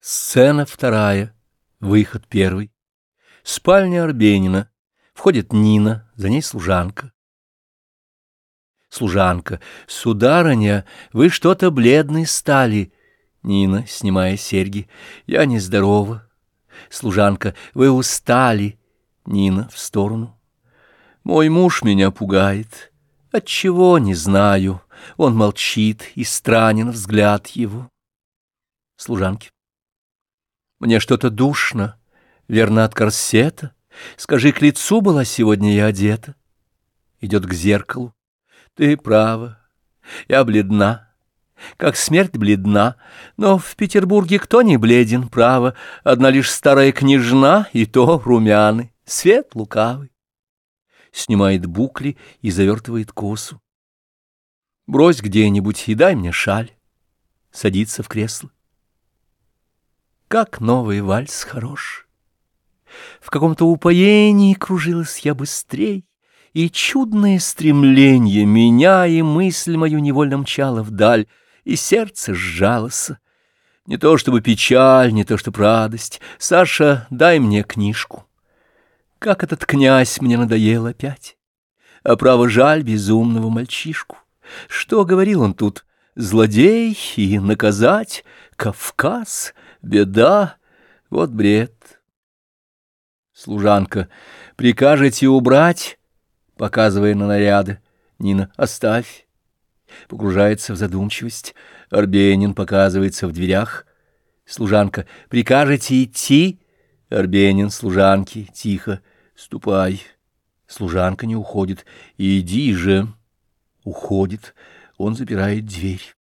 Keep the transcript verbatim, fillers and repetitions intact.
Сцена вторая. Выход первый. Спальня Арбенина. Входит Нина, за ней служанка. Служанка. Сударыня, вы что-то бледной стали. Нина, снимая серьги. Я нездорова. Служанка. Вы устали. Нина, в сторону. Мой муж меня пугает. Отчего, не знаю. Он молчит, и странен взгляд его. Служанки. Мне что-то душно, верно, от корсета. Скажи, к лицу была сегодня я одета. Идет к зеркалу. Ты права, я бледна, как смерть бледна. Но в Петербурге кто не бледен, право. Одна лишь старая княжна, и то румяны, свет лукавый. Снимает букли и завертывает косу. Брось где-нибудь и дай мне шаль. Садится в кресло. Как новый вальс хорош! В каком-то упоении кружилась я быстрей, и чудное стремление меня и мысль мою невольно мчала вдаль, и сердце сжалось. Не то чтобы печаль, не то чтобы радость. Саша, дай мне книжку. Как этот князь мне надоел опять. А право жаль безумного мальчишку. Что говорил он тут? Злодей и наказать? Кавказ? Беда? Вот бред. Служанка. Прикажете убрать? Показывая на наряды. Нина. Оставь. Погружается в задумчивость. Арбенин показывается в дверях. Служанка. Прикажете идти? Арбенин, служанки. Тихо. Ступай. Служанка не уходит. Иди же. Уходит. Он запирает дверь.